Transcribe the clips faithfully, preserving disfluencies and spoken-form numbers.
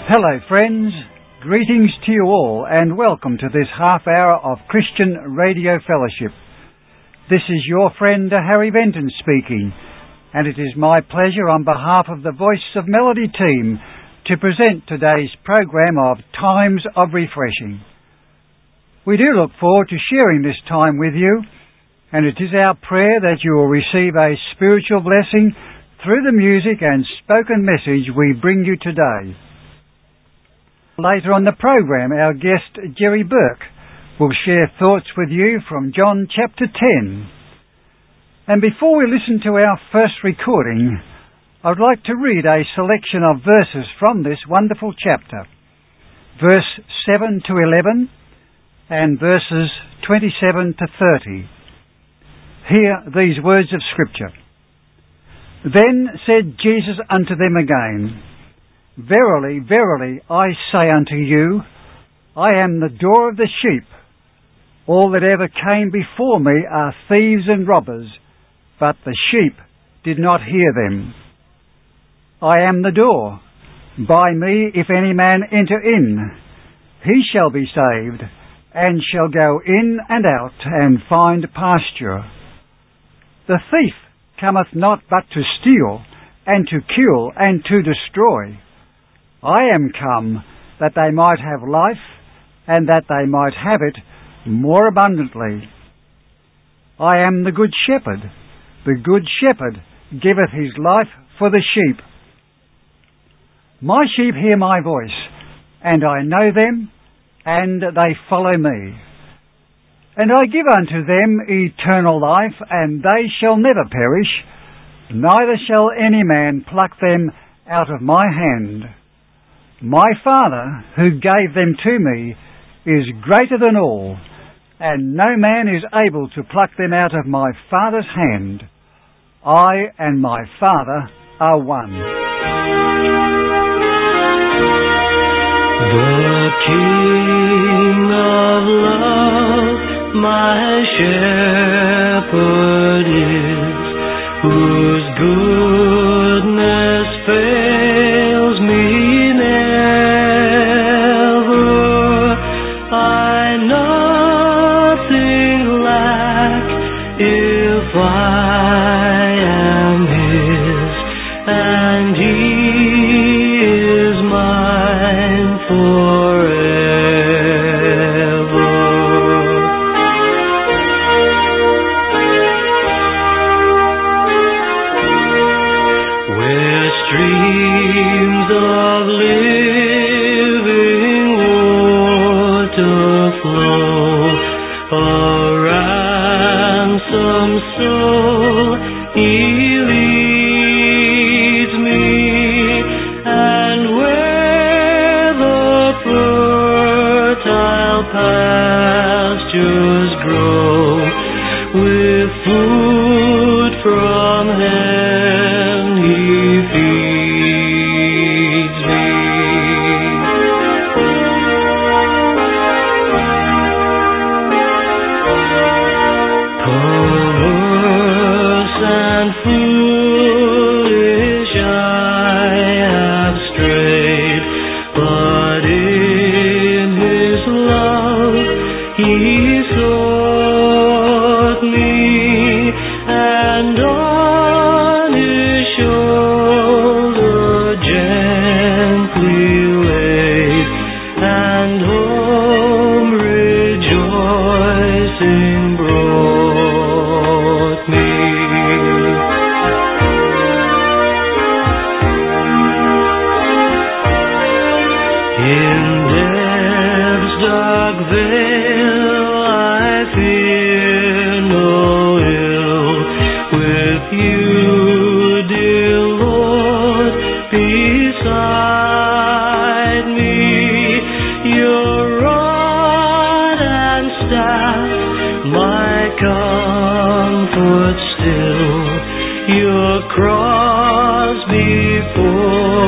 Hello friends, greetings to you all and welcome to this half hour of Christian Radio Fellowship. This is your friend Harry Benton speaking, and it is my pleasure on behalf of the Voice of Melody team to present today's program of Times of Refreshing. We do look forward to sharing this time with you, and it is our prayer that you will receive a spiritual blessing through the music and spoken message we bring you today. Later on the program, our guest Jerry Burke will share thoughts with you from John chapter ten. And before we listen to our first recording, I'd like to read a selection of verses from this wonderful chapter. Verse seven to eleven and verses twenty-seven to thirty. Hear these words of Scripture. Then said Jesus unto them again, Verily, verily, I say unto you, I am the door of the sheep. All that ever came before me are thieves and robbers, but the sheep did not hear them. I am the door. By me, if any man enter in, he shall be saved, and shall go in and out, and find pasture. The thief cometh not but to steal, and to kill, and to destroy. I am come that they might have life, and that they might have it more abundantly. I am the good shepherd. The good shepherd giveth his life for the sheep. My sheep hear my voice, and I know them, and they follow me. And I give unto them eternal life, and they shall never perish, neither shall any man pluck them out of my hand. My Father, who gave them to me, is greater than all, and no man is able to pluck them out of my Father's hand. I and my Father are one. The King of love, my shepherd is, whose goodness fails me.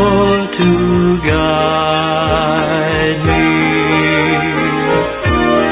Before to guide me.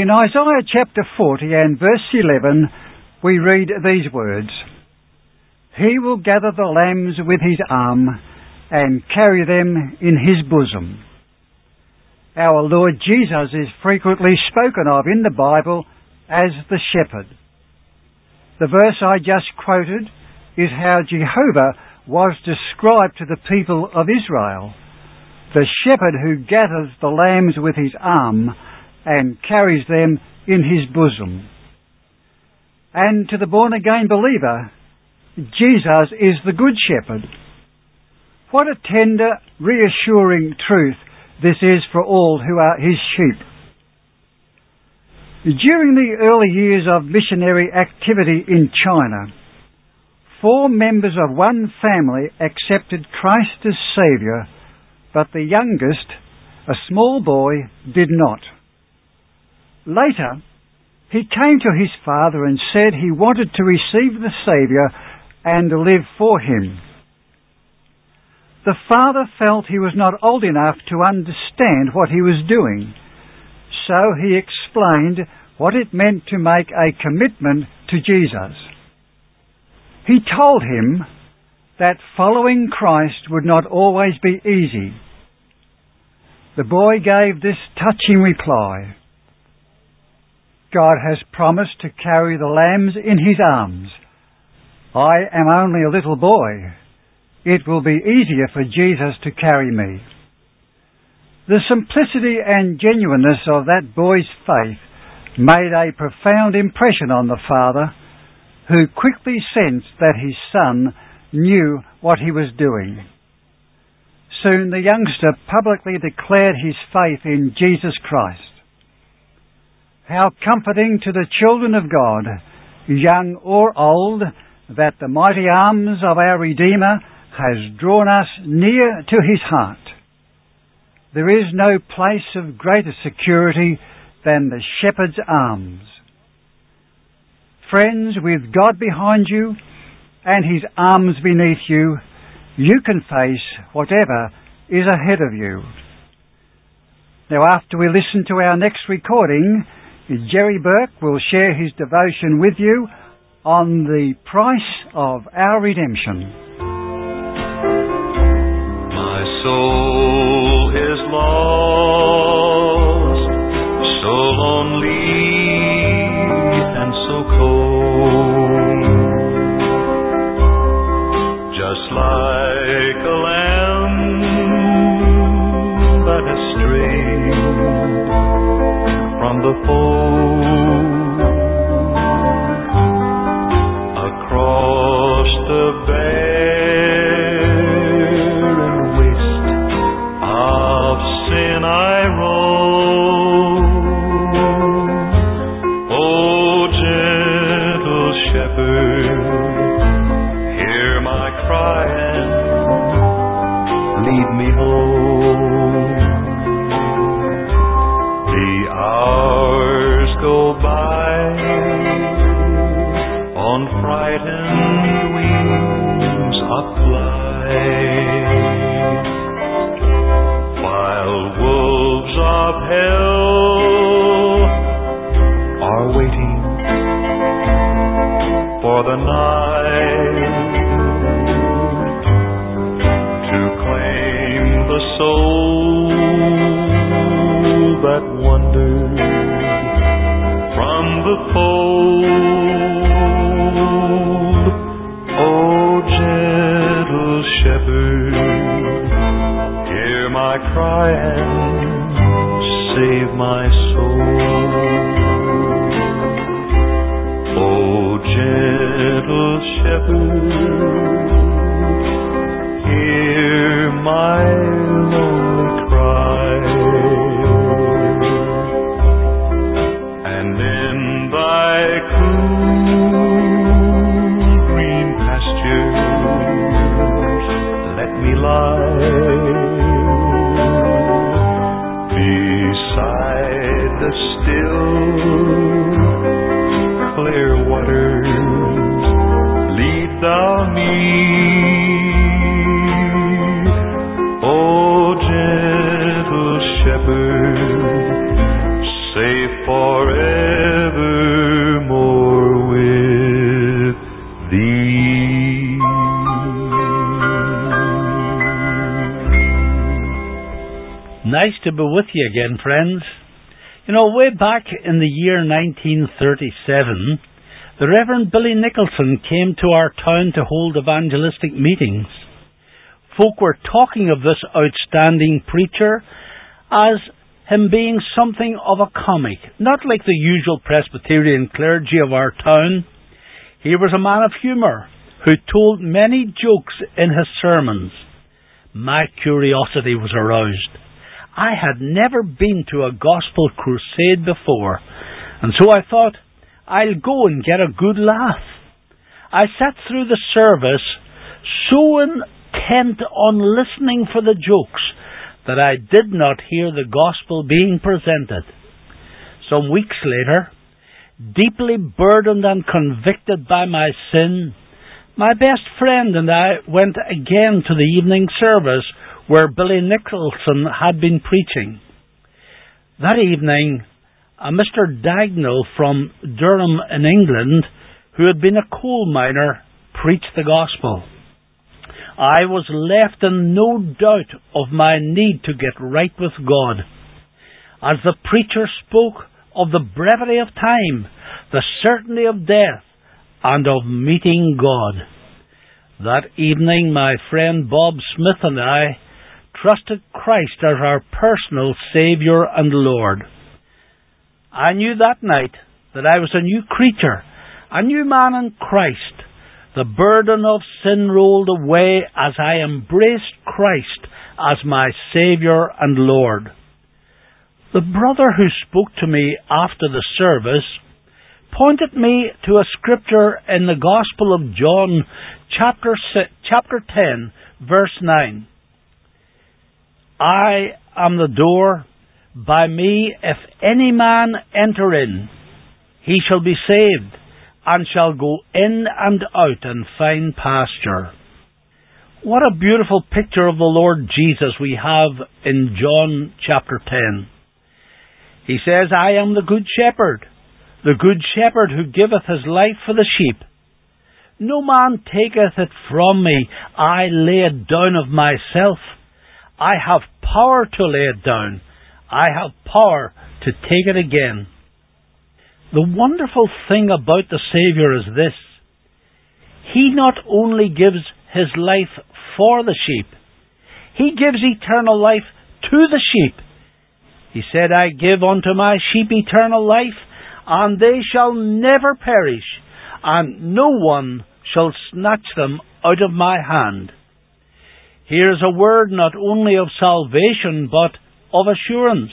In Isaiah chapter forty and verse eleven, we read these words, "He will gather the lambs with his arm and carry them in his bosom." Our Lord Jesus is frequently spoken of in the Bible as the shepherd. The verse I just quoted is how Jehovah was described to the people of Israel, the shepherd who gathers the lambs with his arm and carries them in his bosom. And to the born-again believer, Jesus is the Good Shepherd. What a tender, reassuring truth this is for all who are his sheep. During the early years of missionary activity in China, four members of one family accepted Christ as Saviour, but the youngest, a small boy, did not. Later, he came to his father and said he wanted to receive the Saviour and live for him. The father felt he was not old enough to understand what he was doing, so he explained what it meant to make a commitment to Jesus. He told him that following Christ would not always be easy. The boy gave this touching reply, "God has promised to carry the lambs in his arms. I am only a little boy. It will be easier for Jesus to carry me." The simplicity and genuineness of that boy's faith made a profound impression on the father, who quickly sensed that his son knew what he was doing. Soon the youngster publicly declared his faith in Jesus Christ. How comforting to the children of God, young or old, that the mighty arms of our Redeemer has drawn us near to his heart. There is no place of greater security than the shepherd's arms. Friends, with God behind you and his arms beneath you, you can face whatever is ahead of you. Now, after we listen to our next recording, Jerry Burke will share his devotion with you on the price of our redemption. My soul is lost, so lonely and so cold, just like a lamb that has strayed from the fold, across the barren waste of sin I roam. Oh, gentle shepherd, hear my cry and lead me home. The hours go by on frightened wings of flight, while wolves of hell are waiting for the night to claim the soul that wandered from the fold. Oh, gentle shepherd, hear my cry and save my soul. Oh, gentle shepherd, hear my lonely cry, and in thy cool green pastures let me lie, beside the still clear waters. Lead thou me, O gentle shepherd, safe forever. me. Nice to be with you again, friends. You know, way back in the year nineteen thirty-seven, the Reverend Billy Nicholson came to our town to hold evangelistic meetings. Folk were talking of this outstanding preacher as him being something of a comic, not like the usual Presbyterian clergy of our town. He was a man of humour who told many jokes in his sermons. My curiosity was aroused. I had never been to a gospel crusade before, and so I thought, I'll go and get a good laugh. I sat through the service so intent on listening for the jokes that I did not hear the gospel being presented. Some weeks later, deeply burdened and convicted by my sin, my best friend and I went again to the evening service where Billy Nicholson had been preaching. That evening, a Mister Dagnall from Durham in England, who had been a coal miner, preached the gospel. I was left in no doubt of my need to get right with God. As the preacher spoke of the brevity of time, the certainty of death, and of meeting God. That evening, my friend Bob Smith and I trusted Christ as our personal Saviour and Lord. I knew that night that I was a new creature, a new man in Christ. The burden of sin rolled away as I embraced Christ as my Saviour and Lord. The brother who spoke to me after the service pointed me to a scripture in the Gospel of John, chapter six, chapter ten, verse nine. I am the door. By me, if any man enter in, he shall be saved, and shall go in and out and find pasture. What a beautiful picture of the Lord Jesus we have in John chapter ten. He says, I am the good shepherd, the good shepherd who giveth his life for the sheep. No man taketh it from me, I lay it down of myself. I have power to lay it down. I have power to take it again. The wonderful thing about the Saviour is this. He not only gives his life for the sheep, he gives eternal life to the sheep. He said, I give unto my sheep eternal life, and they shall never perish, and no one shall snatch them out of my hand. Here is a word not only of salvation, but of assurance.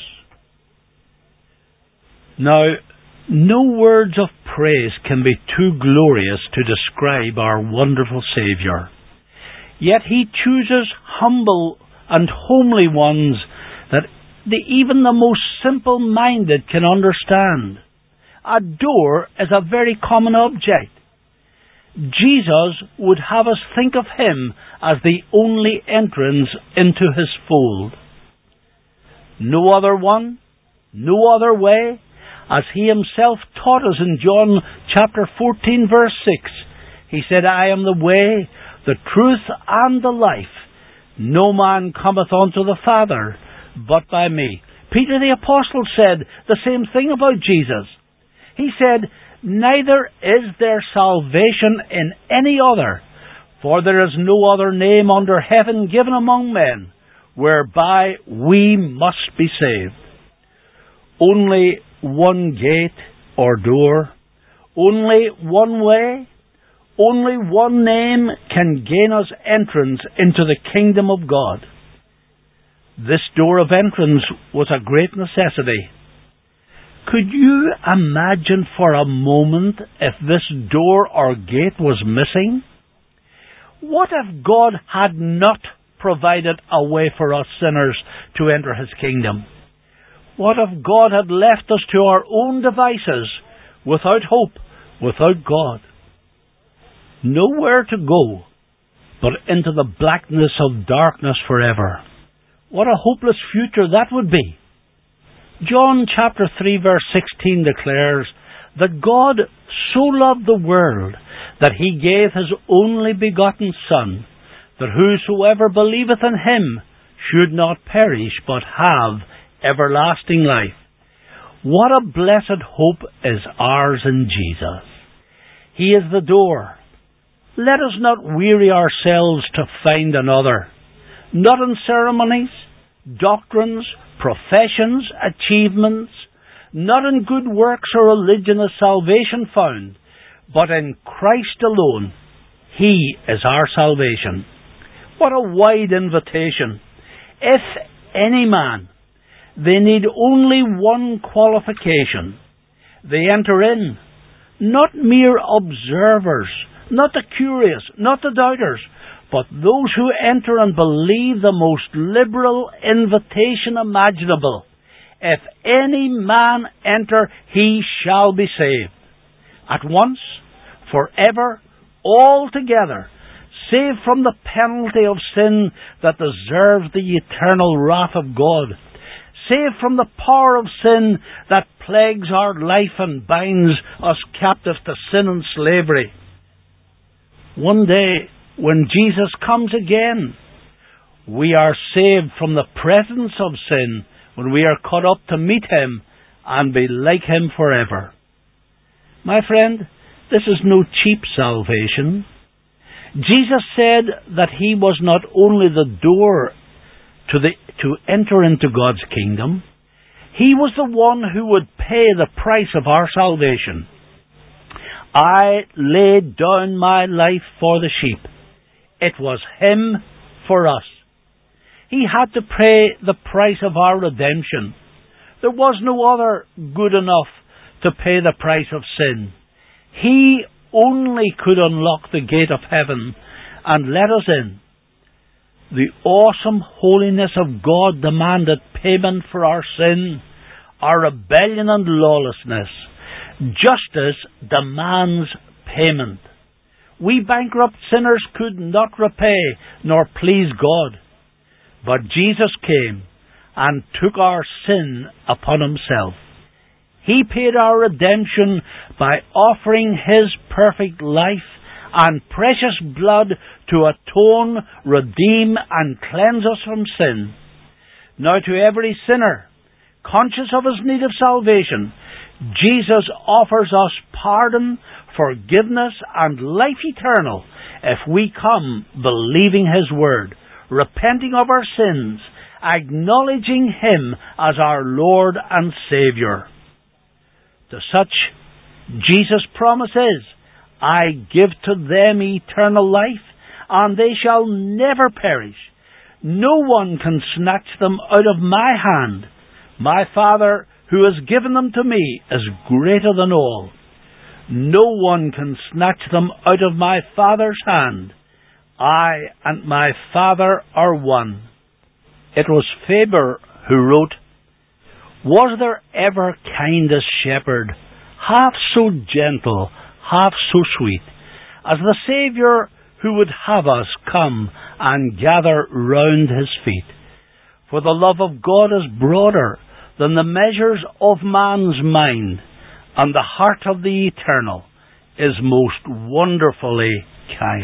Now, no words of praise can be too glorious to describe our wonderful Saviour. Yet he chooses humble and homely ones that the, even the most simple-minded can understand. A door is a very common object. Jesus would have us think of him as the only entrance into his fold. No other one, no other way, as he himself taught us in John chapter fourteen verse six. He said, I am the way, the truth, and the life. No man cometh unto the Father but by me. Peter the Apostle said the same thing about Jesus. He said, neither is there salvation in any other, for there is no other name under heaven given among men, whereby we must be saved. Only one gate or door, only one way, only one name can gain us entrance into the kingdom of God. This door of entrance was a great necessity. Could you imagine for a moment if this door or gate was missing? What if God had not provided a way for us sinners to enter his kingdom? What if God had left us to our own devices, without hope, without God? Nowhere to go, but into the blackness of darkness forever. What a hopeless future that would be. John chapter three verse sixteen declares that God so loved the world that he gave his only begotten Son, that whosoever believeth in him should not perish, but have everlasting life. What a blessed hope is ours in Jesus. He is the door. Let us not weary ourselves to find another, not in ceremonies, doctrines, professions, achievements, not in good works or religion is salvation found, but in Christ alone. He is our salvation. What a wide invitation. If any man, they need only one qualification. They enter in, not mere observers, not the curious, not the doubters, but those who enter and believe the most liberal invitation imaginable. If any man enter, he shall be saved. At once, forever, altogether, saved from the penalty of sin that deserves the eternal wrath of God, saved from the power of sin that plagues our life and binds us captive to sin and slavery. One day, when Jesus comes again, we are saved from the presence of sin when we are caught up to meet him and be like him forever. My friend, this is no cheap salvation. Jesus said that he was not only the door to the to enter into God's kingdom, he was the one who would pay the price of our salvation. I laid down my life for the sheep. It was him for us. He had to pay the price of our redemption. There was no other good enough to pay the price of sin. He only could unlock the gate of heaven and let us in. The awesome holiness of God demanded payment for our sin, our rebellion and lawlessness. Justice demands payment. We bankrupt sinners could not repay nor please God. But Jesus came and took our sin upon himself. He paid our redemption by offering his perfect life and precious blood to atone, redeem, and cleanse us from sin. Now to every sinner, conscious of his need of salvation, Jesus offers us pardon, forgiveness, and life eternal if we come believing his word, repenting of our sins, acknowledging him as our Lord and Saviour. To such, Jesus' promise is, I give to them eternal life, and they shall never perish. No one can snatch them out of my hand. My Father, who has given them to me, is greater than all. No one can snatch them out of my Father's hand. I and my Father are one. It was Faber who wrote, Was there ever kindest shepherd, half so gentle, half so sweet, as the Saviour who would have us come and gather round his feet? For the love of God is broader than the measures of man's mind, and the heart of the Eternal is most wonderfully kind.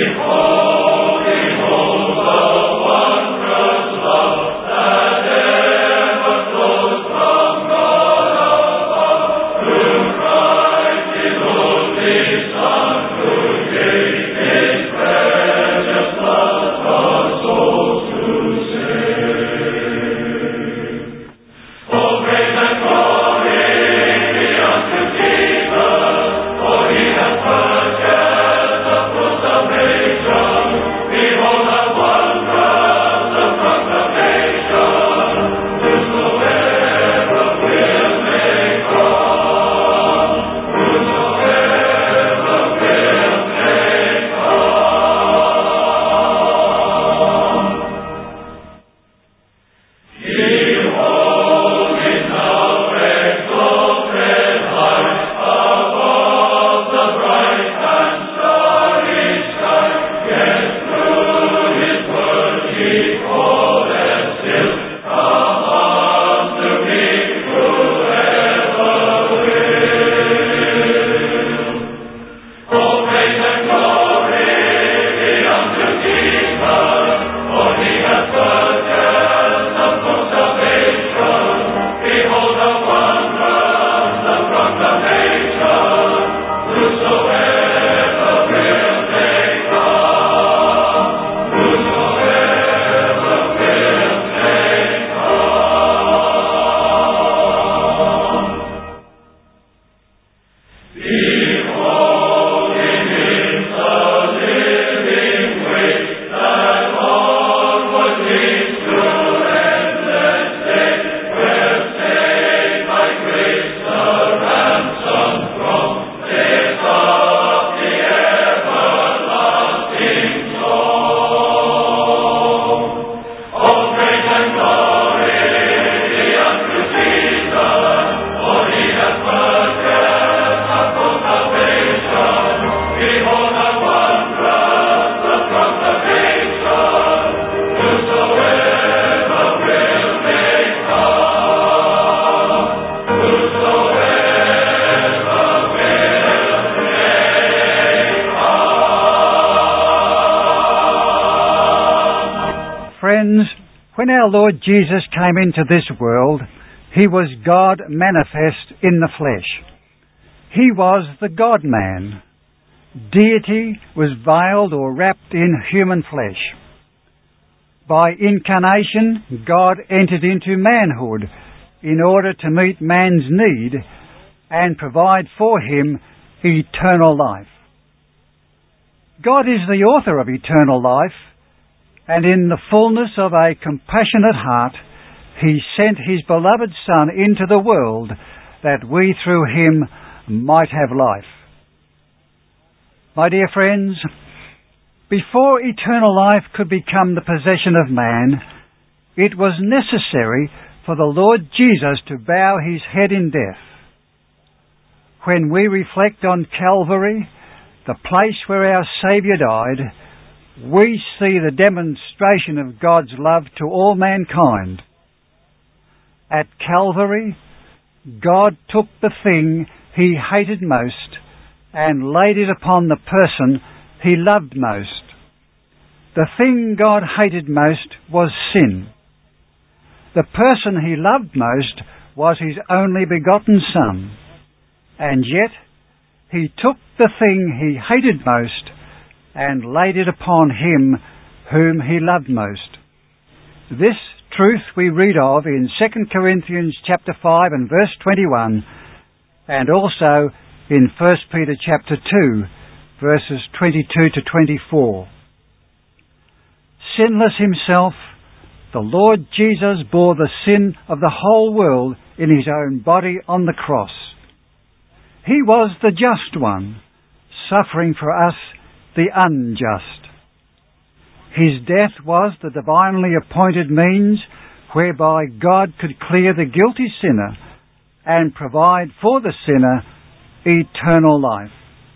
Behold, behold the wondrous love that ever flows from God above, whom Christ his only Son, who gave his precious blood for souls to save. Oh, praise and glory be unto Jesus, for he hath purchased the full salvation. Behold the wonder friends, when our Lord Jesus came into this world, he was God manifest in the flesh. He was the God-man. Deity was veiled or wrapped in human flesh. By incarnation, God entered into manhood in order to meet man's need and provide for him eternal life. God is the author of eternal life, and in the fullness of a compassionate heart, he sent his beloved Son into the world that we through him might have life. My dear friends, before eternal life could become the possession of man, it was necessary for the Lord Jesus to bow his head in death. When we reflect on Calvary, the place where our Saviour died, we see the demonstration of God's love to all mankind. At Calvary, God took the thing he hated most and laid it upon the person he loved most. The thing God hated most was sin. The person he loved most was his only begotten Son. And yet, he took the thing he hated most and laid it upon him whom he loved most. This truth we read of in Second Corinthians chapter five and verse twenty-one, and also in First Peter chapter two, verses twenty-two to twenty-four. Sinless himself, the Lord Jesus bore the sin of the whole world in his own body on the cross. He was the just one, suffering for us the unjust. His death was the divinely appointed means whereby God could clear the guilty sinner and provide for the sinner eternal life.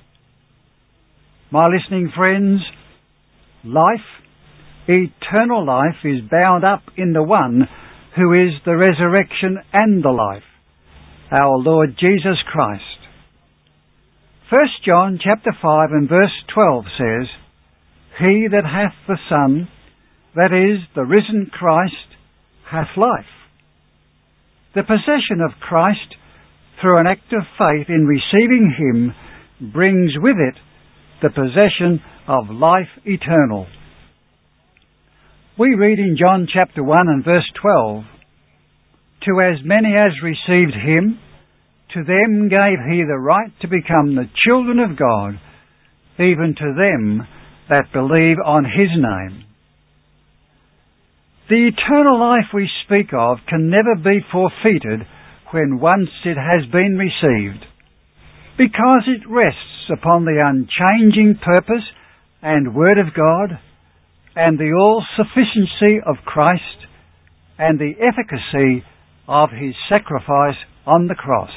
My listening friends, life, eternal life, is bound up in the one who is the resurrection and the life, our Lord Jesus Christ. First John chapter five and verse twelve says, "He that hath the Son, that is, the risen Christ, hath life." The possession of Christ through an act of faith in receiving him brings with it the possession of life eternal. We read in John chapter one and verse twelve, "To as many as received him, to them gave he the right to become the children of God, even to them that believe on his name." The eternal life we speak of can never be forfeited when once it has been received, because it rests upon the unchanging purpose and Word of God, and the all-sufficiency of Christ, and the efficacy of his sacrifice on the cross.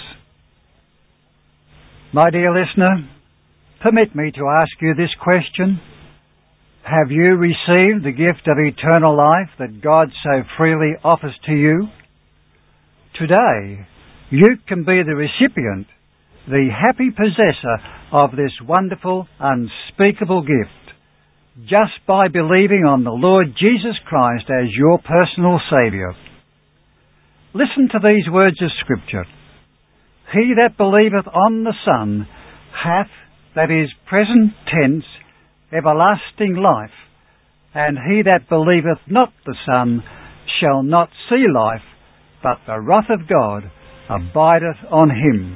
My dear listener, permit me to ask you this question. Have you received the gift of eternal life that God so freely offers to you? Today, you can be the recipient, the happy possessor of this wonderful, unspeakable gift, just by believing on the Lord Jesus Christ as your personal Saviour. Listen to these words of Scripture. "He that believeth on the Son hath," that is, present tense, "everlasting life, and he that believeth not the Son shall not see life, but the wrath of God abideth on him."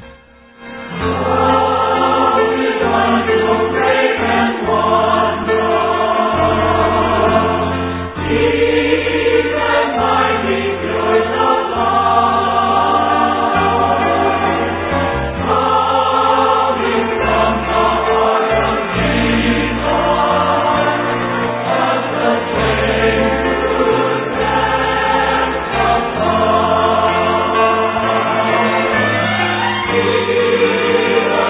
Thank you.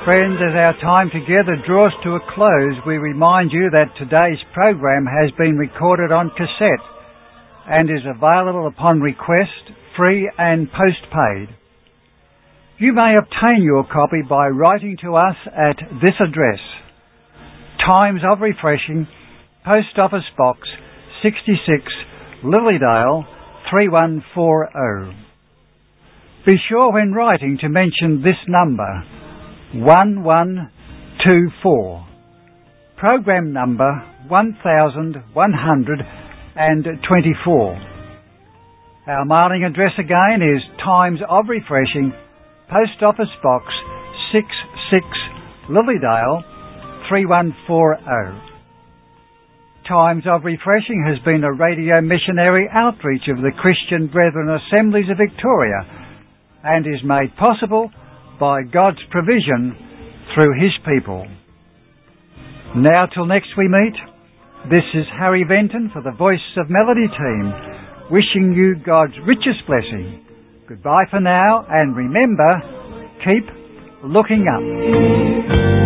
Friends, as our time together draws to a close, we remind you that today's program has been recorded on cassette and is available upon request, free and postpaid. You may obtain your copy by writing to us at this address: Times of Refreshing, Post Office Box sixty-six, Lilydale three one four zero. Be sure when writing to mention this number, one one two four. Program number one thousand one hundred twenty-four. Our mailing address again is Times of Refreshing, Post Office Box sixty-six, Lilydale three one four zero. Times of Refreshing has been a radio missionary outreach of the Christian Brethren Assemblies of Victoria and is made possible by God's provision through His people. Now till next we meet, this is Harry Benton for the Voice of Melody team, wishing you God's richest blessing. Goodbye for now, and remember, keep looking up.